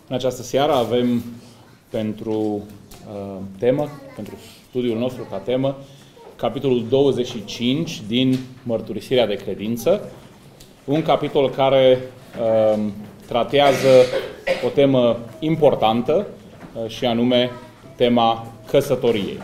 În această seară avem pentru pentru studiul nostru ca temă, capitolul 25 din Mărturisirea de Credință, un capitol care tratează o temă importantă și anume tema căsătoriei.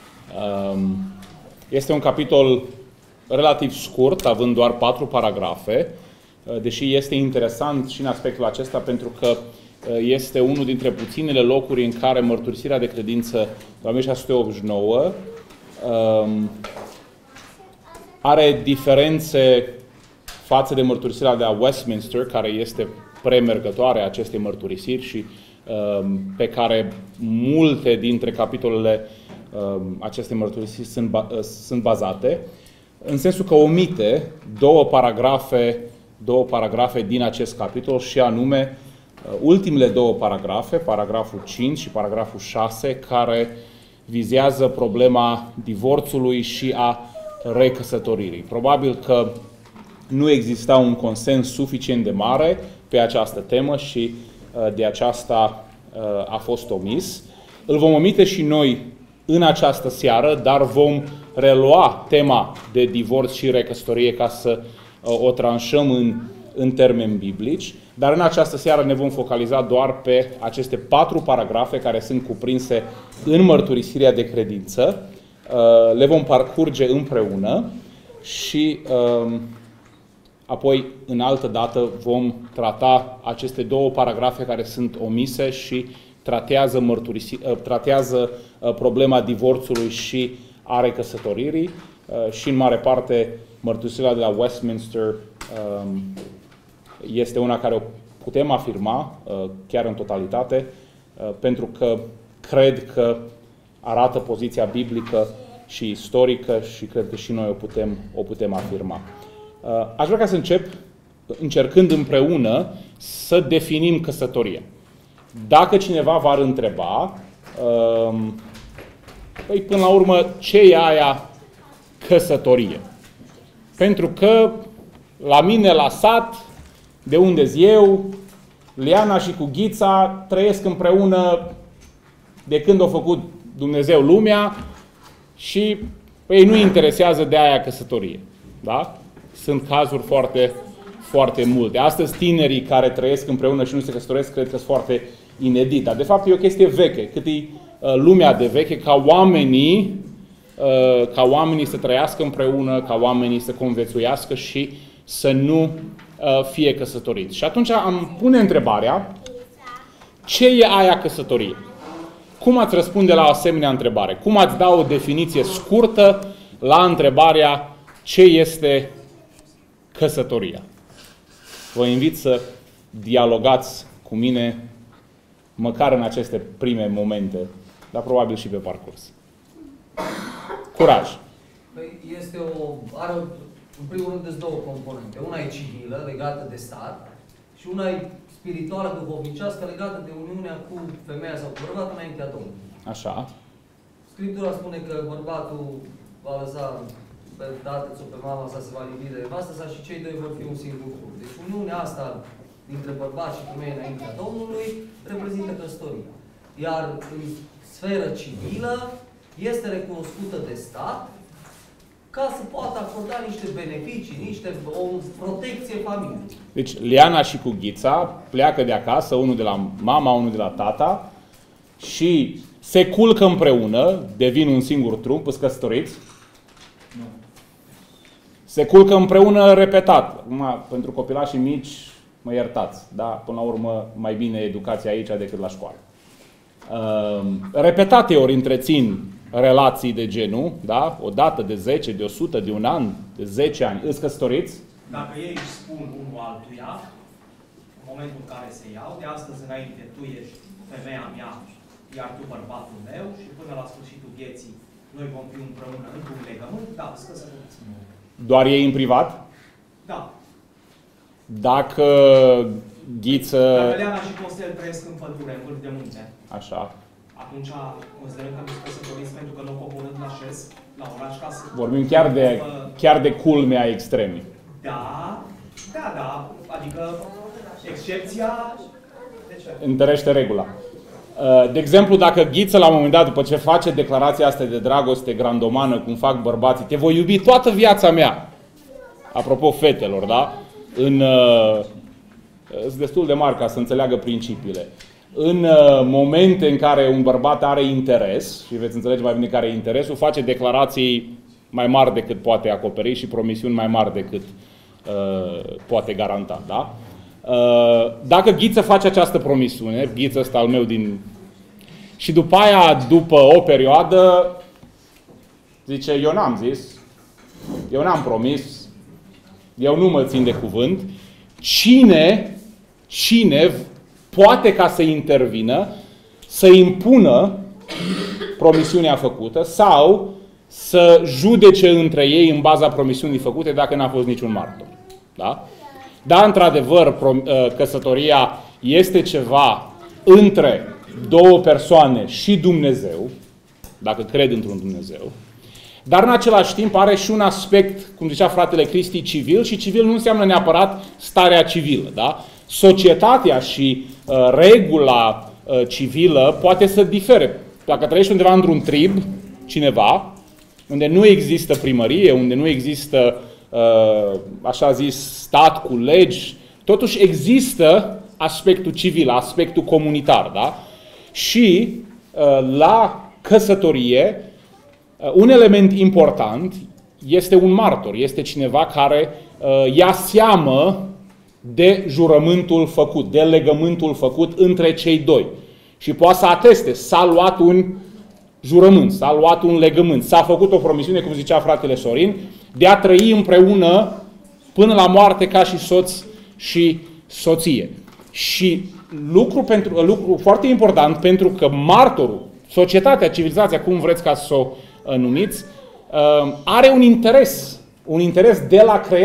Este un capitol relativ scurt, având doar 4 paragrafe, deși este interesant și în aspectul acesta pentru că este unul dintre puținele locuri în care Mărturisirea de Credință de 1689 are diferențe față de Mărturisirea de la Westminster, care este premergătoare a acestei mărturisiri și pe care multe dintre capitolele acestei mărturisiri sunt bazate, în sensul că omite două paragrafe din acest capitol și anume ultimele 2 paragrafe, paragraful 5 și paragraful 6, care vizează problema divorțului și a recăsătoririi. Probabil că nu exista un consens suficient de mare pe această temă și de aceasta a fost omis. Îl vom omite și noi în această seară, dar vom relua tema de divorț și recăsătorie ca să o tranșăm în termeni biblici. Dar în această seară ne vom focaliza doar pe aceste 4 paragrafe care sunt cuprinse în Mărturisirea de Credință. Le vom parcurge împreună și apoi, în altă dată, vom trata aceste 2 paragrafe care sunt omise și tratează problema divorțului și a recăsătoririi. Și, în mare parte, Mărturisirea de la Westminster este una care o putem afirma chiar în totalitate, pentru că cred că arată poziția biblică și istorică și cred că și noi o putem afirma. Aș vrea ca să încep încercând împreună să definim căsătoria. Dacă cineva v-ar întreba, păi până la urmă, ce e aia căsătorie? Pentru că la mine la sat, de unde-s eu, Liana și cu Ghița trăiesc împreună de când a făcut Dumnezeu lumea și pe ei nu interesează de aia căsătorie. Da? Sunt cazuri foarte, foarte multe. Astăzi tinerii care trăiesc împreună și nu se căsătoresc cred că sunt foarte inedit. Dar de fapt e o chestie veche. Cât e lumea de veche ca oamenii să trăiască împreună, ca oamenii să conviețuiască și să nu fie căsătoriți. Și atunci am pune întrebarea, ce e aia căsătorie? Cum ați răspunde la o asemenea întrebare? Cum ați da o definiție scurtă la întrebarea ce este căsătoria? Vă invit să dialogați cu mine măcar în aceste prime momente, dar probabil și pe parcurs. Curaj! Păi în primul rând, sunt 2 componente. Una e civilă, legată de stat, și una e spirituală, duhovnicească, legată de uniunea cu femeia sau cu bărbatul înaintea Domnului. Așa. Scriptura spune că bărbatul va lăsa pe tatăl sau pe mama sa, se va libi de nevastă sa și cei 2 vor fi un singur trup. Deci uniunea asta dintre bărbat și femeie înaintea Domnului reprezintă căsătoria. Iar în sferă civilă este recunoscută de stat ca să poată acorda niște beneficii, o protecție familiei. Deci Liana și cu Ghița pleacă de acasă, unul de la mama, unul de la tata, și se culcă împreună, devin un singur trup, îți căsătoriți? Nu. Se culcă împreună repetat. Acum, pentru copilașii mici, mă iertați, da? Până la urmă, mai bine educația aici decât la școală. Repetate ori întrețin relații de genul, da? O dată, de 10, de 100, de un an, de 10 ani. Îți căsătoriți? Dacă ei își spun unul altuia, în momentul în care se iau, de astăzi înainte tu ești femeia mea, iar tu bărbatul meu, și până la sfârșitul vieții noi vom fi împreună într-un legământ, da, îți căsătoriți. Doar ei în privat? Da. Dacă Ghiță... Dacă Leana și Costel trăiesc în pădure, în vârf de munte. Așa. Atunci considerăm că nu sunt căsătoriți pentru că nu coborând la șes, la oraș, ca să... Vorbim chiar de culmea extremii. Da. Adică excepția... Deci întărește regula. De exemplu, dacă Ghiță la un moment dat, după ce face declarația asta de dragoste grandomană, cum fac bărbații, te voi iubi toată viața mea, apropo fetelor, da? Sunt destul de mari ca să înțeleagă principiile. În momente în care un bărbat are interes, și veți înțelege mai bine care e interesul, face declarații mai mari decât poate acoperi și promisiuni mai mari decât poate garanta, da? Dacă Ghiță face această promisiune, Ghiță ăsta al meu din... Și după aia, după o perioadă, zice, eu n-am zis, eu n-am promis, eu nu mă țin de cuvânt, cine poate ca să intervină, să impună promisiunea făcută sau să judece între ei în baza promisiunii făcute dacă n-a fost niciun martor. Da? Da, într-adevăr, căsătoria este ceva între două persoane și Dumnezeu, dacă cred într-un Dumnezeu, dar în același timp are și un aspect, cum zicea fratele Cristi, civil, și civil nu înseamnă neapărat starea civilă. Da? Societatea și regula civilă poate să difere. Dacă trăiești undeva într-un trib, cineva, unde nu există primărie, unde nu există, așa zis, stat cu legi, totuși există aspectul civil, aspectul comunitar. Da? Și la căsătorie, un element important este un martor, este cineva care ia seamă de jurământul făcut, de legământul făcut între cei doi. Și poate să ateste, s-a luat un jurământ, s-a luat un legământ, s-a făcut o promisiune, cum zicea fratele Sorin, de a trăi împreună până la moarte ca și soț și soție. Și lucru foarte important, pentru că martorul, societatea, civilizația, cum vreți ca să o numiți, are un interes de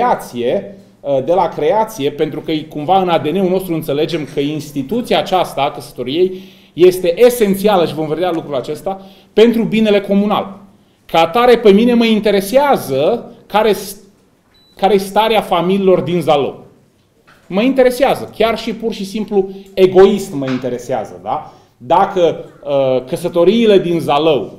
la creație, pentru că cumva în ADN-ul nostru înțelegem că instituția aceasta a căsătoriei este esențială, și vom vedea lucrul acesta, pentru binele comunal. Ca atare, pe mine mă interesează care e starea familiilor din Zalău. Mă interesează, chiar și pur și simplu egoist mă interesează. Da? Dacă căsătoriile din Zalău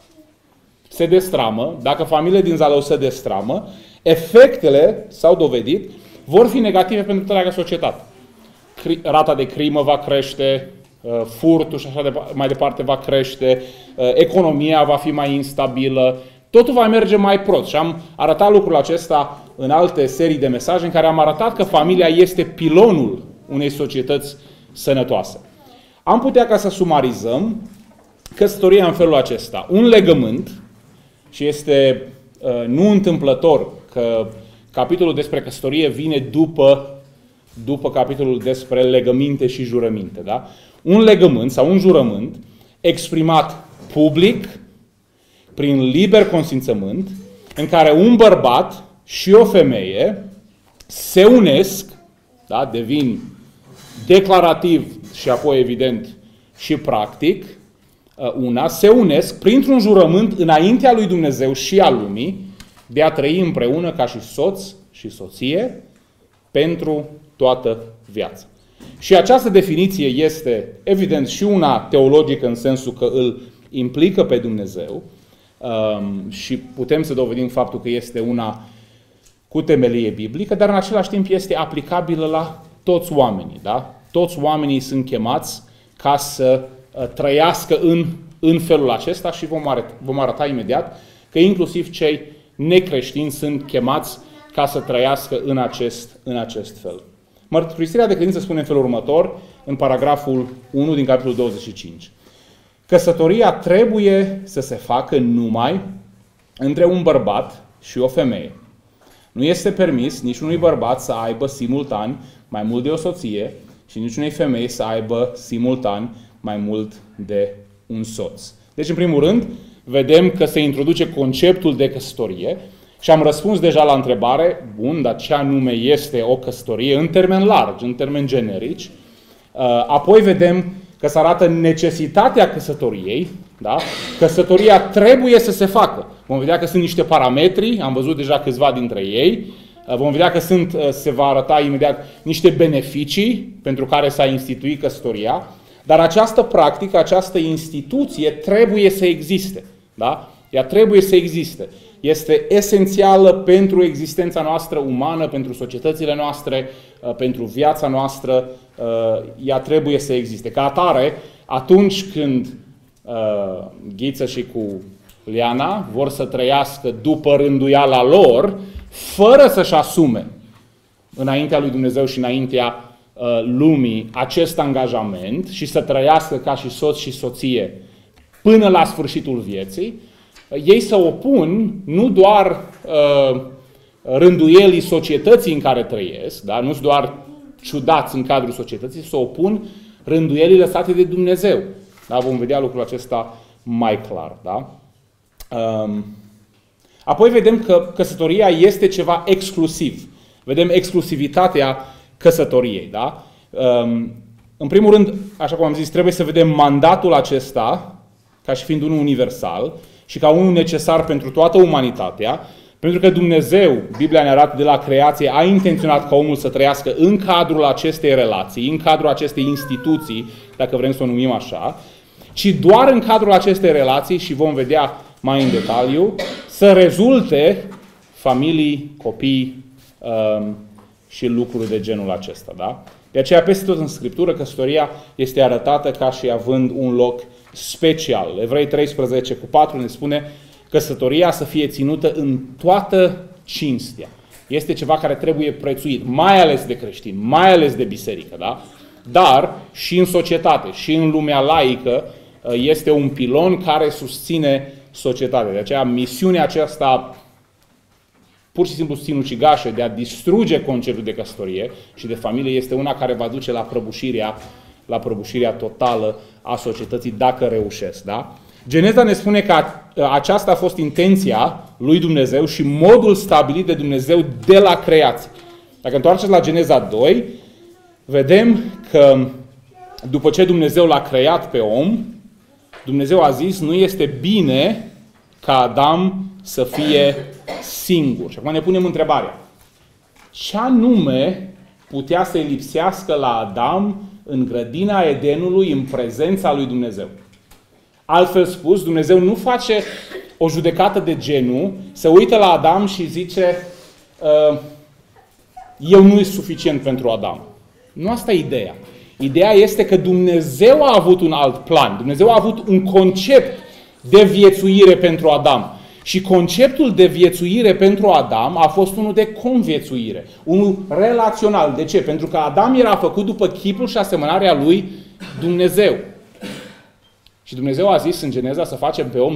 se destramă, dacă familiile din Zalău se destramă, efectele, s-au dovedit, vor fi negative pentru întreaga societate. Rata de crimă va crește, furtul și așa mai departe va crește, economia va fi mai instabilă, totul va merge mai prost. Și am arătat lucrul acesta în alte serii de mesaje în care am arătat că familia este pilonul unei societăți sănătoase. Am putea, ca să sumarizăm, căsătoria în felul acesta. Un legământ, și este nu întâmplător că capitolul despre căsătorie vine după capitolul despre legăminte și jurăminte. Da? Un legământ sau un jurământ exprimat public, prin liber consimțământ, în care un bărbat și o femeie se unesc, da? Devin declarativ și apoi evident și practic, se unesc printr-un jurământ înaintea lui Dumnezeu și a lumii de a trăi împreună ca și soț și soție pentru toată viața. Și această definiție este evident și una teologică în sensul că îl implică pe Dumnezeu și putem să dovedim faptul că este una cu temelie biblică, dar în același timp este aplicabilă la toți oamenii. Da? Toți oamenii sunt chemați ca să trăiască în felul acesta și vom arăta imediat că inclusiv cei necreștini sunt chemați ca să trăiască în acest fel. Mărturisirea de credință spune în felul următor, în paragraful 1 din capitolul 25. Căsătoria trebuie să se facă numai între un bărbat și o femeie. Nu este permis niciunui bărbat să aibă simultan mai mult de o soție și niciunei femei să aibă simultan mai mult de un soț. Deci, în primul rând, vedem că se introduce conceptul de căsătorie și am răspuns deja la întrebare, bun, dar ce anume este o căsătorie în termeni largi, în termeni generici. Apoi vedem că se arată necesitatea căsătoriei, da? Căsătoria trebuie să se facă. Vom vedea că sunt niște parametri, am văzut deja câțiva dintre ei, Vom vedea că se va arăta imediat niște beneficii pentru care s-a instituit căsătoria, dar această practică, această instituție trebuie să existe. Da? Ea trebuie să existe. Este esențială pentru existența noastră umană, pentru societățile noastre, pentru viața noastră. Ea trebuie să existe. Ca atare, atunci când Ghiță și cu Liana vor să trăiască după rânduiala lor, fără să-și asume înaintea lui Dumnezeu și înaintea lumii acest angajament și să trăiască ca și soț și soție până la sfârșitul vieții, ei se opun nu doar rânduielii societății în care trăiesc, da? Nu sunt doar ciudați în cadrul societății, se opun rânduielii lăsate de Dumnezeu. Da? Vom vedea lucrul acesta mai clar. Da? Apoi vedem că căsătoria este ceva exclusiv. Vedem exclusivitatea căsătoriei. Da? În primul rând, așa cum am zis, trebuie să vedem mandatul acesta ca și fiind unul universal și ca unul necesar pentru toată umanitatea, pentru că Dumnezeu, Biblia ne arată de la creație, a intenționat ca omul să trăiască în cadrul acestei relații, în cadrul acestei instituții, dacă vrem să o numim așa, ci doar în cadrul acestei relații, și vom vedea mai în detaliu, să rezulte familii, copii și lucruri de genul acesta. Da? De aceea, peste tot în Scriptură, căsătoria este arătată ca și având un loc special. Evrei 13:4 ne spune: căsătoria să fie ținută în toată cinstea. Este ceva care trebuie prețuit, mai ales de creștini, mai ales de biserică. Da? Dar și în societate, și în lumea laică, este un pilon care susține societatea. De aceea misiunea aceasta pur și simplu sinucigașă de a distruge conceptul de căsătorie și de familie este una care va duce la prăbușirea totală a societății dacă reușesc. Da? Geneza ne spune că aceasta a fost intenția lui Dumnezeu și modul stabilit de Dumnezeu de la creație. Dacă întoarceți la Geneza 2, vedem că după ce Dumnezeu l-a creat pe om, Dumnezeu a zis: nu este bine ca Adam să fie singur. Și acum ne punem întrebarea: ce anume putea să-i lipsească la Adam în grădina Edenului, în prezența lui Dumnezeu? Altfel spus, Dumnezeu nu face o judecată de genul, se uită la Adam și zice: eu nu sunt suficient pentru Adam. Nu asta e ideea. Ideea este că Dumnezeu a avut un alt plan. Dumnezeu a avut un concept de viețuire pentru Adam. Și conceptul de viețuire pentru Adam a fost unul de conviețuire, unul relațional. De ce? Pentru că Adam era făcut după chipul și asemănarea lui Dumnezeu. Și Dumnezeu a zis în Geneza să facem pe om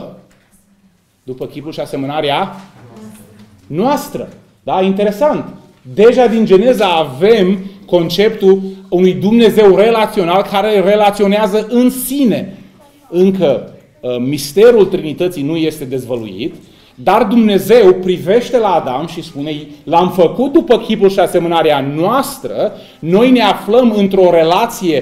după chipul și asemănarea noastră. Da? Interesant. Deja din Geneza avem conceptul unui Dumnezeu relațional care relaționează în sine. Încă misterul Trinității nu este dezvăluit, dar Dumnezeu privește la Adam și spune: l-am făcut după chipul și asemănarea noastră, noi ne aflăm într-o relație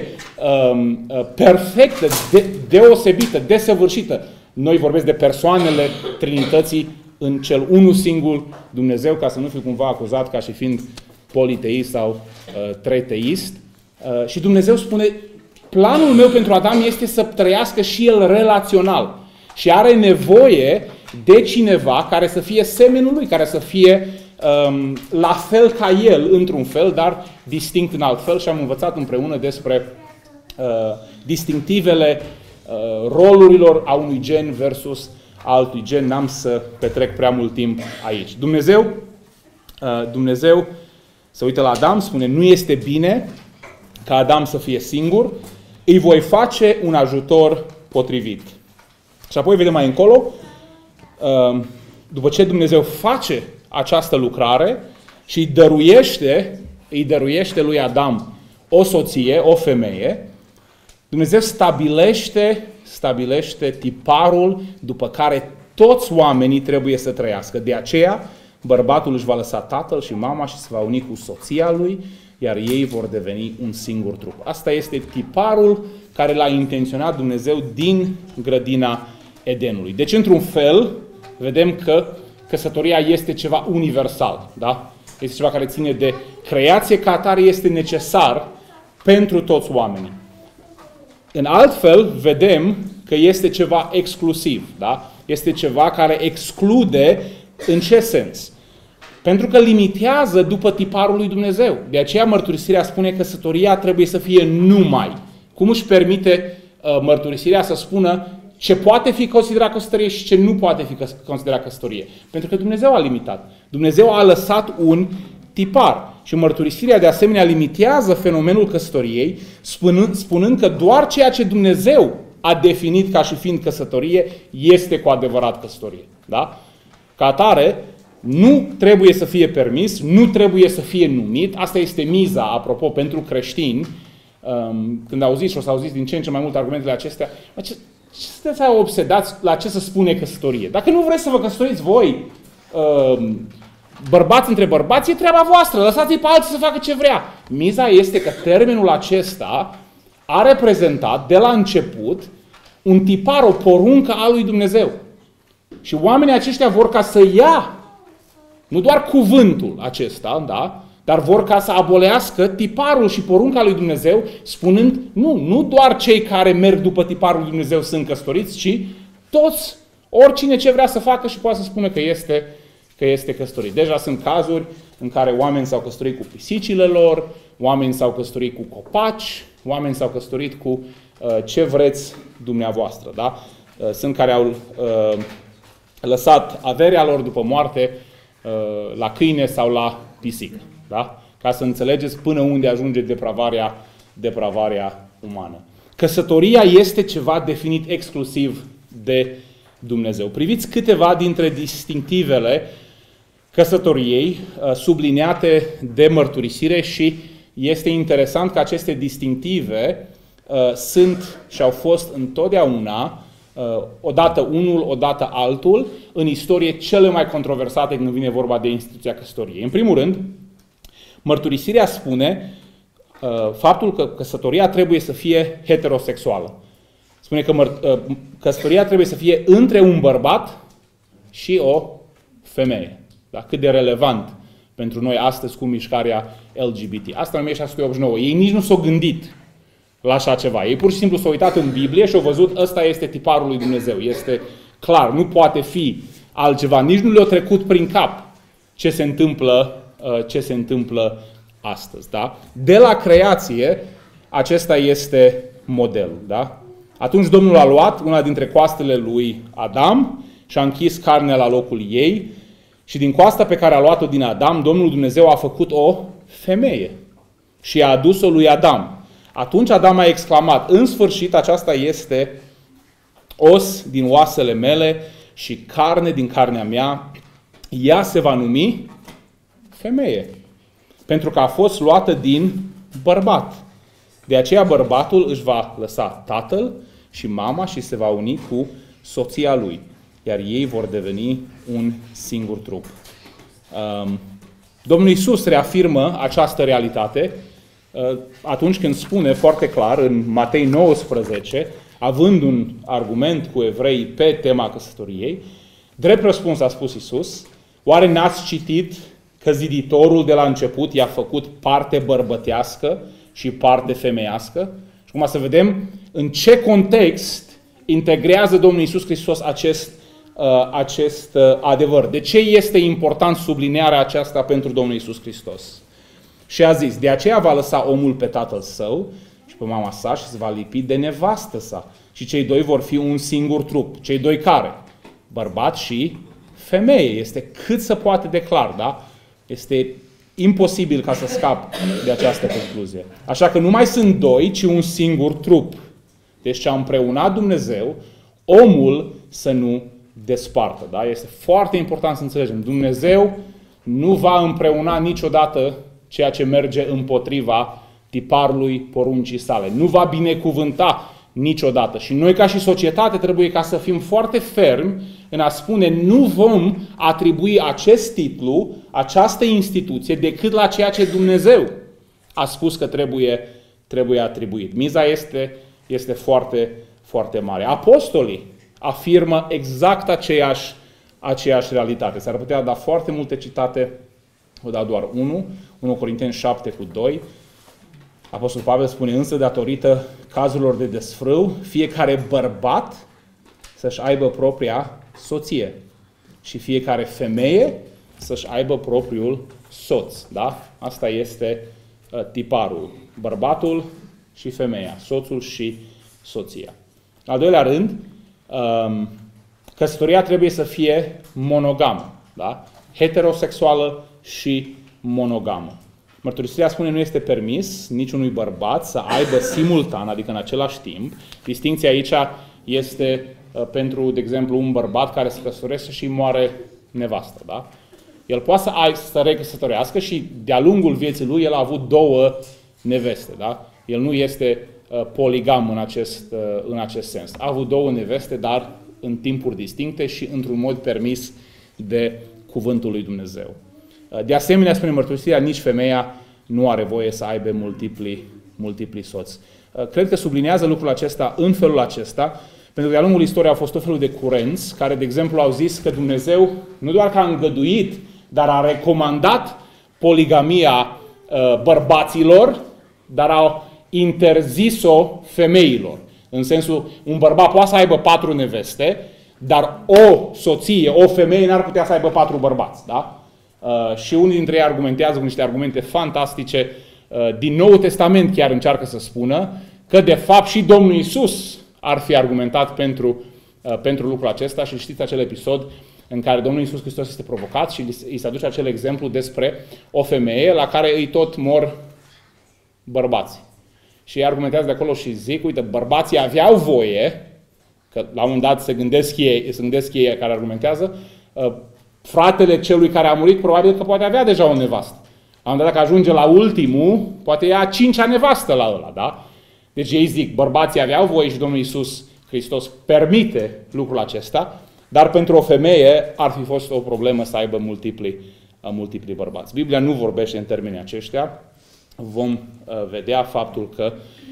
perfectă, deosebită, desăvârșită. Noi vorbesc de persoanele Trinității în cel unul singur Dumnezeu, ca să nu fiu cumva acuzat ca și fiind politeist sau treteist. Și Dumnezeu spune: planul meu pentru Adam este să trăiască și el relațional. Și are nevoie de cineva care să fie semenul lui, care să fie la fel ca el, într-un fel, dar distinct în alt fel. Și am învățat împreună despre distinctivele rolurilor a unui gen versus altui gen. N-am să petrec prea mult timp aici. Dumnezeu se uită la Adam, spune: nu este bine ca Adam să fie singur, îi voi face un ajutor potrivit. Și apoi vedem mai încolo, după ce Dumnezeu face această lucrare și îi dăruiește lui Adam o soție, o femeie, Dumnezeu stabilește tiparul după care toți oamenii trebuie să trăiască. De aceea, bărbatul își va lăsa tatăl și mama și se va uni cu soția lui, iar ei vor deveni un singur trup. Asta este tiparul care l-a intenționat Dumnezeu din grădina Edenului. Deci, într-un fel, vedem că căsătoria este ceva universal. Da? Este ceva care ține de creație ca atare, este necesar pentru toți oamenii. În alt fel, vedem că este ceva exclusiv, da? Este ceva care exclude în ce sens? Pentru că limitează după tiparul lui Dumnezeu. De aceea mărturisirea spune că căsătoria trebuie să fie numai. Cum își permite mărturisirea să spună ce poate fi considerat căsătorie și ce nu poate fi considerat căsătorie? Pentru că Dumnezeu a limitat. Dumnezeu a lăsat un tipar. Și mărturisirea de asemenea limitează fenomenul căsătoriei, spunând că doar ceea ce Dumnezeu a definit ca și fiind căsătorie este cu adevărat căsătorie. Da? Ca atare, nu trebuie să fie permis, nu trebuie să fie numit. Asta este miza, apropo, pentru creștini. Când auziți și o să auziți din ce în ce mai multe argumentele acestea, ce sunteți obsedați la ce se spune căsătorie? Dacă nu vreți să vă căsătoriți voi, bărbați între bărbați, e treaba voastră, lăsați-i pe alții să facă ce vrea. Miza este că termenul acesta a reprezentat de la început un tipar, o poruncă a lui Dumnezeu. Și oamenii aceștia vor ca să ia, nu doar cuvântul acesta, da? Dar vor ca să abolească tiparul și porunca lui Dumnezeu, spunând, nu doar cei care merg după tiparul lui Dumnezeu sunt căsătoriți, ci toți, oricine ce vrea să facă și poate să spună că este căsătorit. Deja sunt cazuri în care oameni s-au căsătorit cu pisicile lor, oameni s-au căsătorit cu copaci, oameni s-au căsătorit cu ce vreți dumneavoastră. Da? Sunt care au lăsat averea lor după moarte la câine sau la pisică. Da? Ca să înțelegeți până unde ajunge depravarea umană. Căsătoria este ceva definit exclusiv de Dumnezeu. Priviți câteva dintre distinctivele căsătoriei subliniate de mărturisire și este interesant că aceste distinctive sunt și au fost întotdeauna, odată unul, odată altul, în istorie cele mai controversate când vine vorba de instituția căsătoriei. În primul rând, mărturisirea spune faptul că căsătoria trebuie să fie heterosexuală. Spune că căsătoria trebuie să fie între un bărbat și o femeie. Da? Cât de relevant pentru noi astăzi cu mișcarea LGBT. Asta în 1689. Ei nici nu s-au gândit la așa ceva. Ei pur și simplu s-au uitat în Biblie și au văzut ăsta este tiparul lui Dumnezeu. Este clar, nu poate fi altceva. Nici nu le-a trecut prin cap ce se întâmplă astăzi. Da? De la creație, acesta este modelul. Da? Atunci Domnul a luat una dintre coastele lui Adam și a închis carnea la locul ei și din coasta pe care a luat-o din Adam, Domnul Dumnezeu a făcut o femeie și a adus-o lui Adam. Atunci Adam a exclamat, în sfârșit aceasta este os din oasele mele și carne din carnea mea, ea se va numi femeie, pentru că a fost luată din bărbat. De aceea bărbatul își va lăsa tatăl și mama și se va uni cu soția lui, iar ei vor deveni un singur trup. Domnul Iisus reafirmă această realitate atunci când spune foarte clar în Matei 19, având un argument cu evreii pe tema căsătoriei, drept răspuns a spus Iisus, oare n-ați citit că ziditorul de la început i-a făcut parte bărbătească și parte femeiască? Și acum să vedem în ce context integrează Domnul Iisus Hristos acest adevăr. De ce este important sublinierea aceasta pentru Domnul Iisus Hristos? Și a zis, de aceea va lăsa omul pe tatăl său și pe mama sa și se va lipi de nevastă sa. Și cei doi vor fi un singur trup. Cei doi care? Bărbat și femeie. Este cât se poate de clar, da? Este imposibil ca să scap de această concluzie. Așa că nu mai sunt doi, ci un singur trup. Deci ce a împreunat Dumnezeu, omul să nu despartă. Da? Este foarte important să înțelegem. Dumnezeu nu va împreuna niciodată ceea ce merge împotriva tiparului poruncii sale. Nu va binecuvânta niciodată. Și noi ca și societate trebuie ca să fim foarte fermi în a spune nu vom atribui acest titlu, această instituție, decât la ceea ce Dumnezeu a spus că trebuie atribuit. Miza este foarte, foarte mare. Apostolii afirmă exact aceeași realitate. S-ar putea da foarte multe citate vă dau doar unul, 1 Corinteni 7:2. Apostolul Pavel spune, însă datorită cazurilor de desfrâu, fiecare bărbat să-și aibă propria soție și fiecare femeie să-și aibă propriul soț. Da? Asta este tiparul. Bărbatul și femeia, soțul și soția. Al doilea rând, căsătoria trebuie să fie monogamă. Da? Heterosexuală și monogamă. Mărturisirea spune nu este permis niciunui bărbat să aibă simultan, adică în același timp. Distincția aici este pentru, de exemplu, un bărbat care se căsătorește și moare nevastă. Da? El poate să recăsătorească și de-a lungul vieții lui el a avut 2 neveste. Da? El nu este poligam în acest sens. A avut 2 neveste, dar în timpuri distincte și într-un mod permis de cuvântul lui Dumnezeu. De asemenea, spune mărturisirea, nici femeia nu are voie să aibă multipli soți. Cred că sublinează lucrul acesta în felul acesta, pentru că de-a lungul istoriei au fost tot felul de curenți care, de exemplu, au zis că Dumnezeu nu doar că a îngăduit, dar a recomandat poligamia bărbaților, dar a interzis-o femeilor. În sensul, un bărbat poate să aibă 4 neveste, dar o soție, o femeie n-ar putea să aibă 4 bărbați. Da? Și unii dintre ei argumentează cu niște argumente fantastice. Din Noul Testament chiar încearcă să spună că de fapt și Domnul Iisus ar fi argumentat pentru lucrul acesta și știți acel episod în care Domnul Iisus Hristos este provocat și îi se aduce acel exemplu despre o femeie la care îi tot mor bărbații. Și ei argumentează de acolo și zic, uite, bărbații aveau voie, că la un moment dat se gândesc ei care argumentează, fratele celui care a murit probabil că poate avea deja o nevastă. La un moment dat, dacă ajunge la ultimul, poate ia a 5-a nevastă la ăla, da? Deci ei zic, bărbații aveau voie și Domnul Iisus Hristos permite lucrul acesta, dar pentru o femeie ar fi fost o problemă să aibă multipli bărbați. Biblia nu vorbește în termenii aceștia. Vom vedea faptul că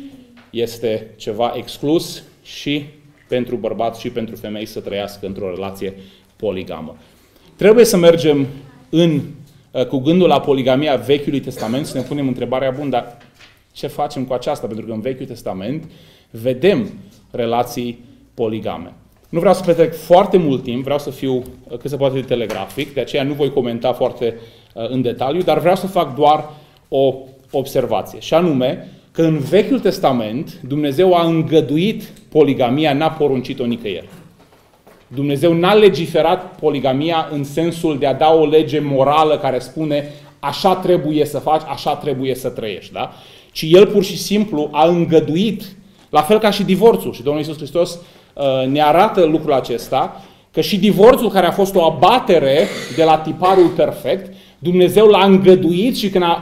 este ceva exclus și pentru bărbați și pentru femei să trăiască într-o relație poligamă. Trebuie să mergem cu gândul la poligamia Vechiului Testament, să ne punem întrebarea, bun, dar ce facem cu aceasta? Pentru că în Vechiul Testament vedem relații poligame. Nu vreau să petrec foarte mult timp, vreau să fiu cât se poate de telegrafic, de aceea nu voi comenta foarte în detaliu, dar vreau să fac doar o observație. Și anume că în Vechiul Testament Dumnezeu a îngăduit poligamia, n-a poruncit-o nicăieri. Dumnezeu n-a legiferat poligamia în sensul de a da o lege morală care spune așa trebuie să faci, așa trebuie să trăiești. Da? Ci El pur și simplu a îngăduit, la fel ca și divorțul. Și Domnul Iisus Hristos ne arată lucrul acesta, că și divorțul care a fost o abatere de la tiparul perfect, Dumnezeu l-a îngăduit și când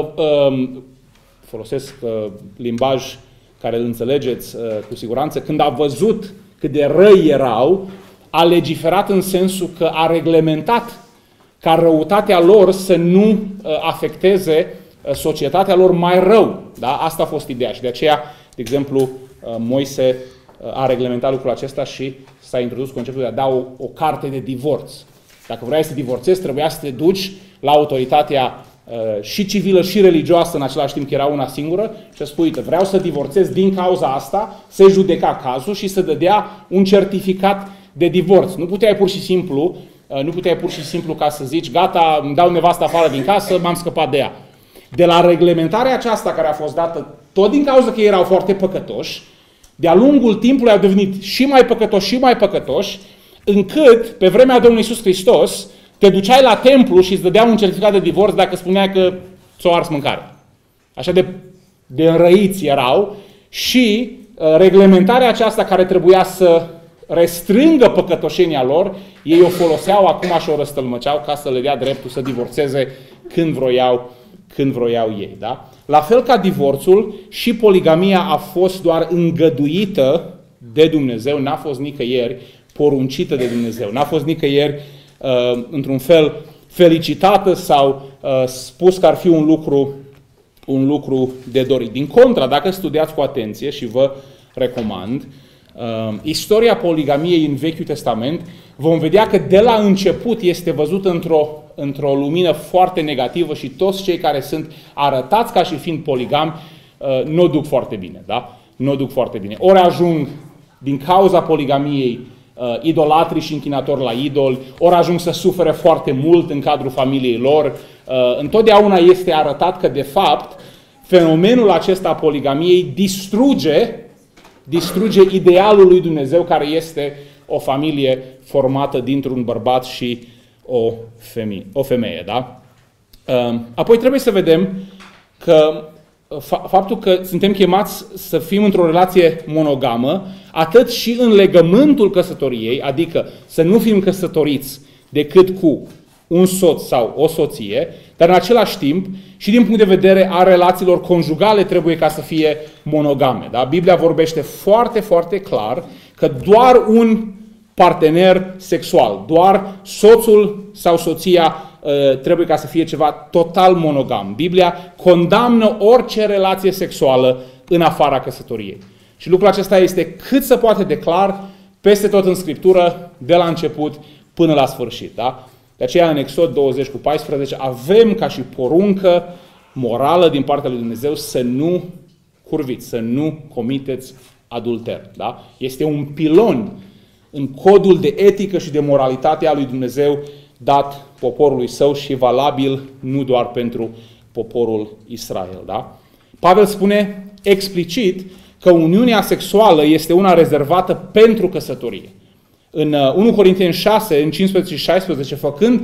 folosesc limbaj care îl înțelegeți cu siguranță, când a văzut cât de răi erau, a legiferat în sensul că a reglementat ca răutatea lor să nu afecteze societatea lor mai rău. Da? Asta a fost ideea și de aceea, de exemplu, Moise a reglementat lucrul acesta și s-a introdus conceptul de a da o carte de divorț. Dacă vrei să divorțezi, trebuia să te duci la autoritatea și civilă și religioasă în același timp, că era una singură, și să spui, uite, vreau să divorțez din cauza asta, să judeca cazul și să dădea un certificat de divorț. Nu puteai pur și simplu ca să zici, gata, îmi dau nevasta afară din casă, m-am scăpat de ea. De la reglementarea aceasta care a fost dată, tot din cauza că ei erau foarte păcătoși, de-a lungul timpului au devenit și mai păcătoși, încât, pe vremea Domnului Iisus Hristos, te duceai la templu și îți dădea un certificat de divorț dacă spunea că ți-o ars mâncare. Așa de înrăiți erau și reglementarea aceasta care trebuia să restrângă păcătoșenia lor, ei o foloseau acum și o răstălmăceau ca să le dea dreptul să divorțeze când vroiau ei. Da? La fel ca divorțul, și poligamia a fost doar îngăduită de Dumnezeu, n-a fost nicăieri poruncită de Dumnezeu, n-a fost nicăieri într-un fel felicitată sau spus că ar fi un lucru de dorit. Din contra, dacă studiați cu atenție și vă recomand, istoria poligamiei în Vechiul Testament, vom vedea că de la început este văzută într-o lumină foarte negativă și toți cei care sunt arătați ca și fiind poligami nu o duc foarte bine. Da? Nu o duc foarte bine. Ori ajung din cauza poligamiei idolatri și închinatori la idoli, ori ajung să sufere foarte mult în cadrul familiei lor. Întotdeauna este arătat că, de fapt, fenomenul acesta a poligamiei distruge idealul lui Dumnezeu, care este o familie formată dintr-un bărbat și o femeie. Da? Apoi trebuie să vedem că faptul că suntem chemați să fim într-o relație monogamă, atât și în legământul căsătoriei, adică să nu fim căsătoriți decât cu un soț sau o soție, dar în același timp și din punct de vedere a relațiilor conjugale trebuie ca să fie monogame. Da? Biblia vorbește foarte, foarte clar că doar un partener sexual, doar soțul sau soția trebuie ca să fie ceva total monogam. Biblia condamnă orice relație sexuală în afara căsătoriei. Și lucrul acesta este cât se poate de clar peste tot în Scriptură, de la început până la sfârșit. Da? De aceea în Exod 20:14 avem ca și poruncă morală din partea lui Dumnezeu să nu curviți, să nu comiteți adulter. Da? Este un pilon în codul de etică și de moralitate a lui Dumnezeu dat poporului său și valabil nu doar pentru poporul Israel. Da? Pavel spune explicit că uniunea sexuală este una rezervată pentru căsătorie. În 1 Corinteni 6, în 15 și 16, făcând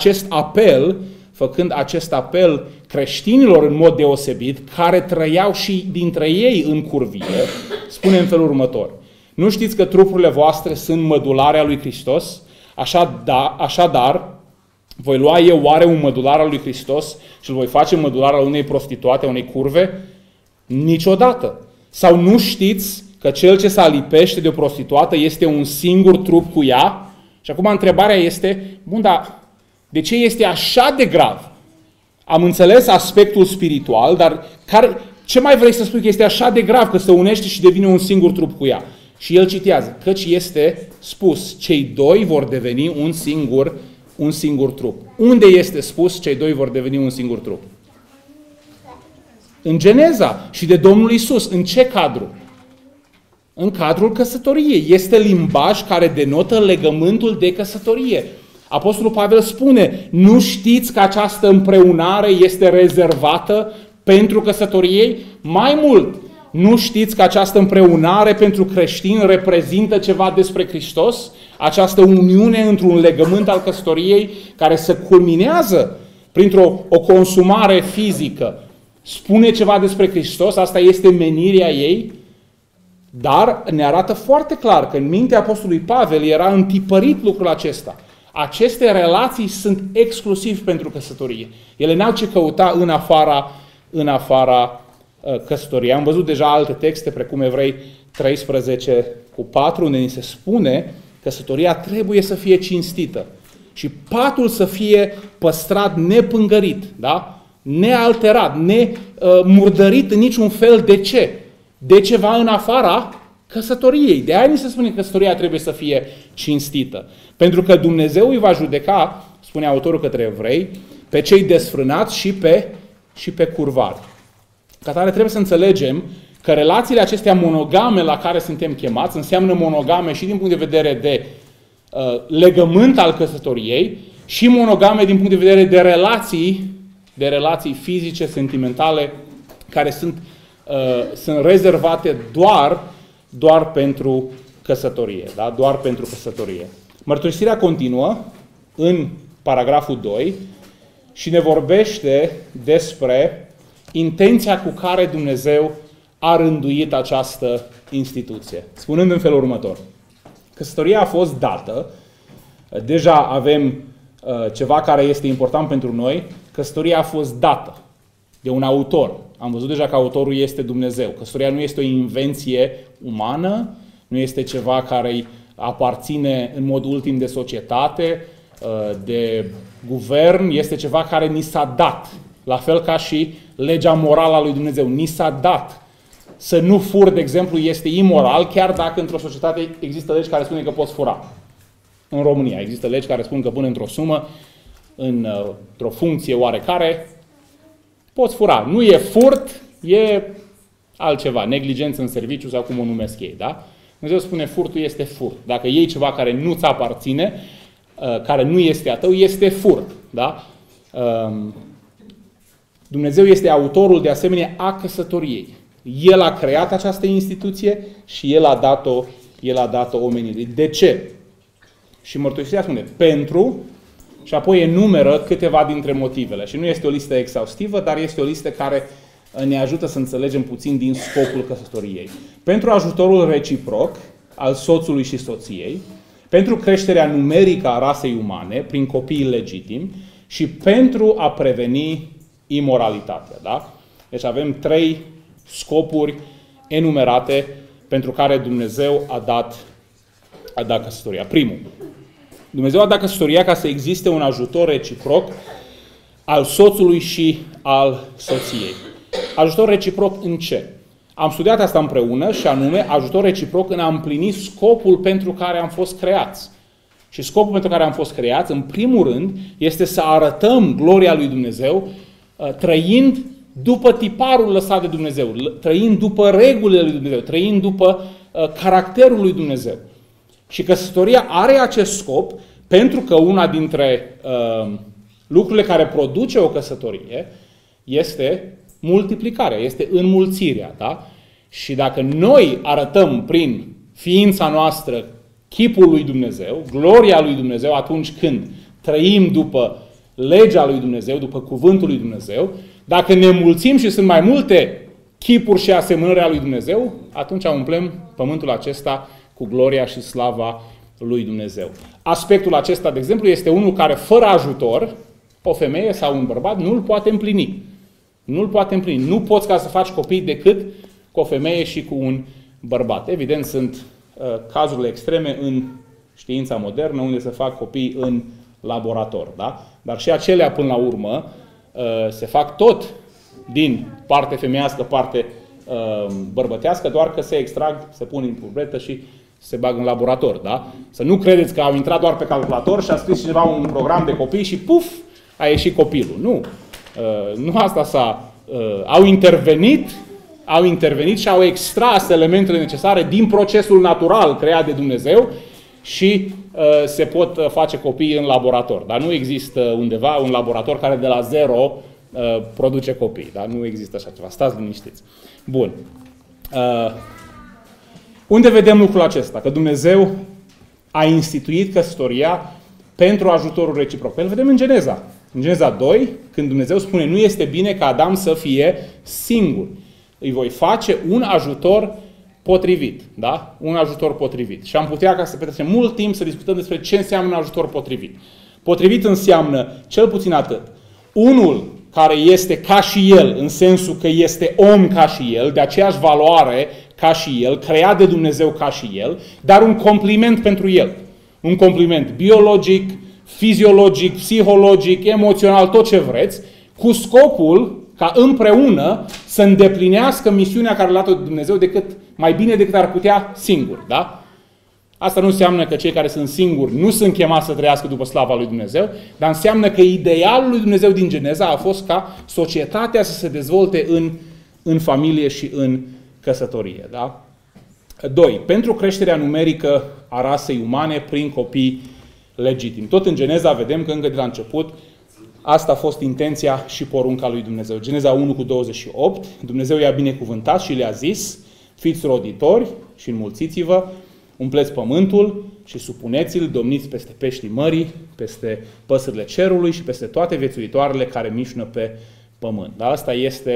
acest apel creștinilor în mod deosebit, care trăiau și dintre ei în curvie, spune în felul următor: nu știți că trupurile voastre sunt mădularea lui Hristos? Așadar, voi lua eu oare un mădular al lui Hristos și îl voi face mădular al unei prostituate, a unei curve? Niciodată. Sau nu știți că cel ce se alipește de o prostituată este un singur trup cu ea? Și acum întrebarea este, bun, dar de ce este așa de grav? Am înțeles aspectul spiritual, dar ce mai vrei să spui că este așa de grav că se unește și devine un singur trup cu ea? Și el citează, căci este spus, cei doi vor deveni un singur trup. Unde este spus, cei doi vor deveni un singur trup? În Geneza și de Domnul Iisus. În ce cadru? În cadrul căsătoriei. Este limbaj care denotă legământul de căsătorie. Apostolul Pavel spune, nu știți că această împreunare este rezervată pentru căsătoriei? Mai mult, nu știți că această împreunare pentru creștini reprezintă ceva despre Hristos? Această uniune într-un legământ al căsătoriei care se culminează printr-o consumare fizică. Spune ceva despre Hristos, asta este menirea ei, dar ne arată foarte clar că în mintea Apostolului Pavel era întipărit lucrul acesta. Aceste relații sunt exclusiv pentru căsătorie. Ele n-au ce căuta în afara căsătoriei. Am văzut deja alte texte, precum Evrei 13:4, unde ni se spune căsătoria trebuie să fie cinstită și patul să fie păstrat nepângărit, da? Nealterat, nemurdărit în niciun fel. De ce? De ceva în afara căsătoriei. De aia ni se spune că căsătoria trebuie să fie cinstită. Pentru că Dumnezeu îi va judeca, spune autorul către Evrei, pe cei desfrânați și pe curvari. Ca tare trebuie să înțelegem că relațiile acestea monogame la care suntem chemați înseamnă monogame și din punct de vedere de legământ al căsătoriei și monogame din punct de vedere de relații fizice, sentimentale, care sunt rezervate doar pentru căsătorie. Da? Doar pentru căsătorie. Mărturisirea continuă în paragraful 2 și ne vorbește despre intenția cu care Dumnezeu a rânduit această instituție. Spunând în felul următor. Căsătoria a fost dată. Deja avem ceva care este important pentru noi. Căsătoria a fost dată de un autor. Am văzut deja că autorul este Dumnezeu. Căsătoria nu este o invenție umană, nu este ceva care îi aparține în mod ultim de societate, de guvern, este ceva care ni s-a dat. La fel ca și legea morală a lui Dumnezeu. Ni s-a dat. Să nu furi, de exemplu, este imoral, chiar dacă într-o societate există legi care spune că poți fura. În România există legi care spun că până într-o sumă într-o funcție oarecare, poți fura. Nu e furt, e altceva, neglijență în serviciu sau cum o numesc ei. Da? Dumnezeu spune furtul este furt. Dacă iei ceva care nu-ți aparține, care nu este a tău, este furt. Da? Dumnezeu este autorul de asemenea a căsătoriei. El a creat această instituție și El a dat-o omenirii. De ce? Și Mărturisirea spune pentru, și apoi enumeră câteva dintre motivele. Și nu este o listă exhaustivă, dar este o listă care ne ajută să înțelegem puțin din scopul căsătoriei. Pentru ajutorul reciproc al soțului și soției, pentru creșterea numerică a rasei umane prin copiii legitimi și pentru a preveni imoralitatea. Da? Deci avem 3 scopuri enumerate pentru care Dumnezeu a dat căsătoria. Primul, Dumnezeu a dat căsătoria ca să existe un ajutor reciproc al soțului și al soției. Ajutor reciproc în ce? Am studiat asta împreună și anume ajutor reciproc în a împlini scopul pentru care am fost creați. Și scopul pentru care am fost creați, în primul rând, este să arătăm gloria lui Dumnezeu trăind după tiparul lăsat de Dumnezeu, trăind după regulile lui Dumnezeu, trăind după caracterul lui Dumnezeu. Și căsătoria are acest scop pentru că una dintre lucrurile care produce o căsătorie este multiplicarea, este înmulțirea. Da? Și dacă noi arătăm prin ființa noastră chipul lui Dumnezeu, gloria lui Dumnezeu atunci când trăim după legea lui Dumnezeu, după cuvântul lui Dumnezeu, dacă ne mulțim și sunt mai multe chipuri și asemănări a lui Dumnezeu, atunci umplem pământul acesta cu gloria și slava lui Dumnezeu. Aspectul acesta, de exemplu, este unul care fără ajutor, o femeie sau un bărbat nu îl poate împlini. Nu îl poate împlini. Nu poți ca să faci copii decât cu o femeie și cu un bărbat. Evident, sunt cazurile extreme în știința modernă unde se fac copii în laborator. Da? Dar și acelea, până la urmă, se fac tot din parte femeiască, parte bărbătească, doar că se extrag, se pun în pubretă și se bag în laborator. Da? Să nu credeți că au intrat doar pe calculator și a scris cineva un program de copii și puf, a ieșit copilul. Nu. Nu asta s-a... Au intervenit și au extras elementele necesare din procesul natural creat de Dumnezeu și se pot face copii în laborator. Dar nu există undeva un laborator care de la zero produce copii. Dar nu există așa ceva. Stați liniștiți. Bun. Unde vedem lucrul acesta? Că Dumnezeu a instituit căsătoria pentru ajutorul reciproc. Îl vedem în Geneza. În Geneza 2, când Dumnezeu spune nu este bine ca Adam să fie singur. Îi voi face un ajutor potrivit. Da? Un ajutor potrivit. Și am putea, ca să petrecem mult timp, să discutăm despre ce înseamnă un ajutor potrivit. Potrivit înseamnă, cel puțin atât, unul care este ca și el, în sensul că este om ca și el, de aceeași valoare ca și el, creat de Dumnezeu ca și el, dar un compliment pentru el. Un compliment biologic, fiziologic, psihologic, emoțional, tot ce vreți, cu scopul ca împreună să îndeplinească misiunea care le-a dat Dumnezeu mai bine decât ar putea singur. Da? Asta nu înseamnă că cei care sunt singuri nu sunt chemați să trăiască după slava lui Dumnezeu, dar înseamnă că idealul lui Dumnezeu din Geneza a fost ca societatea să se dezvolte în familie și în căsătorie. Da? 2. Pentru creșterea numerică a rasei umane prin copii legitimi. Tot în Geneza vedem că încă de la început asta a fost intenția și porunca lui Dumnezeu. Geneza 1:28, Dumnezeu i-a binecuvântat și le-a zis, fiți roditori și înmulțiți-vă, umpleți pământul și supuneți-l, domniți peste peștii mării, peste păsările cerului și peste toate viețuitoarele care mișună pe pământ. Dar asta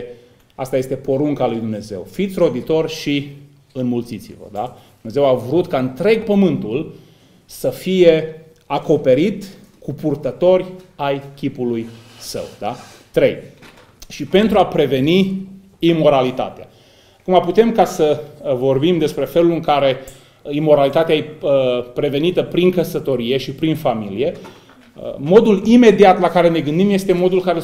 este porunca lui Dumnezeu. Fiți roditori și înmulțiți-vă. Da? Dumnezeu a vrut ca întreg pământul să fie acoperit cu purtători ai chipului său. Da? 3. Și pentru a preveni imoralitatea. Acum putem ca să vorbim despre felul în care imoralitatea e prevenită prin căsătorie și prin familie. Modul imediat la care ne gândim este modul care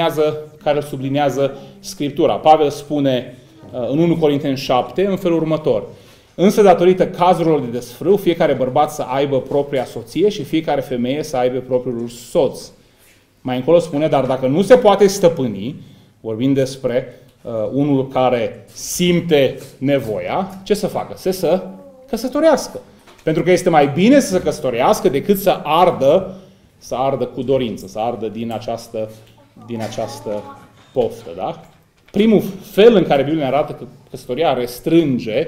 îl sublinează Scriptura. Pavel spune în 1 Corinteni 7 în felul următor. Însă datorită cazurilor de desfrâu, fiecare bărbat să aibă propria soție și fiecare femeie să aibă propriul soț. Mai încolo spune, dar dacă nu se poate stăpâni, vorbim despre unul care simte nevoia, ce să facă? Să căsătorească. Pentru că este mai bine să se căsătorească decât să ardă cu dorință, să ardă din această poftă. Da? Primul fel în care Biblia ne arată că căsătoria restrânge